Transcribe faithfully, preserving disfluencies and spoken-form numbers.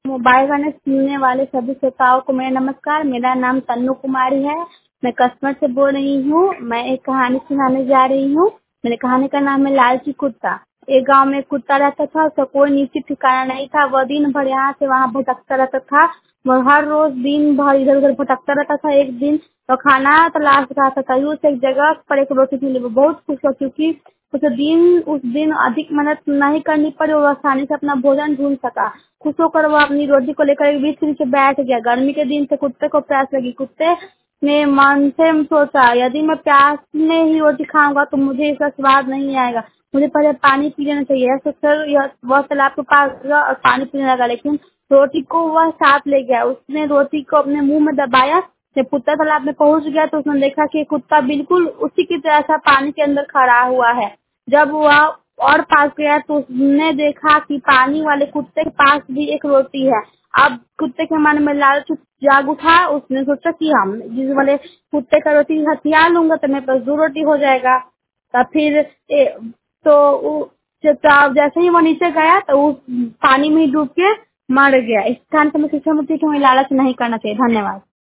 Mobile गाने सुनने वाले सभी श्रोताओं को मेरा नमस्कार। मेरा नाम तन्नू कुमारी है। मैं कस्बा से बोल रही हूँ। मैं एक कहानी सुनाने जा रही हूँ। मेरे कहानी का नाम है लालची कुत्ता। एक गांव में एक कुत्ता रहता था। उसका कोई निश्चित ठिकाना नहीं था। वह दिन भर यहाँ से वहाँ भटकता रहता था। वह हर रोज दिन भर इधर उधर भटकता रहता था। एक दिन वह खाना तलाश रहा था, तभी उसे एक जगह पर एक रोटी मिली। वो बहुत खुश हुआ क्योंकि उसे दिन उस दिन अधिक मेहनत नहीं करनी पड़ी और आसानी से अपना भोजन ढूंढ सका। खुश होकर वह अपनी रोटी को लेकर एक वृक्ष के नीचे बैठ गया। गर्मी के दिन से कुत्ते को प्यास लगी। कुत्ते ने मन से सोचा, यदि मैं प्यास में ही रोटी खाऊंगा तो मुझे इसका स्वाद नहीं आएगा। मुझे पहले पानी पी लेना चाहिए। ऐसा सोचकर यह- वह तालाब के पास गया और पानी पीने लगा, लेकिन रोटी को वह साथ ले गया। उसने रोटी को अपने मुंह में दबाया। जब कुत्ता तालाब में पहुंच गया तो उसने देखा कि कुत्ता बिल्कुल उसी की तरह सा पानी के अंदर खड़ा हुआ है। जब वह और पास गया तो उसने देखा कि पानी वाले कुत्ते के पास भी एक रोटी है। अब कुत्ते के मन में लालच जाग उठा। उसने सोचा कि हम जिस वाले कुत्ते का रोटी हथिया लूंगा तो मेरे पास दो रोटी हो जाएगा। तब फिर ए, तो उ- जब जैसे ही वो नीचे गया तो उस पानी में ही डूब के मर गया। इस स्थान से मैं शिक्षा मिलती है कि हमें लालच नहीं करना चाहिए। धन्यवाद।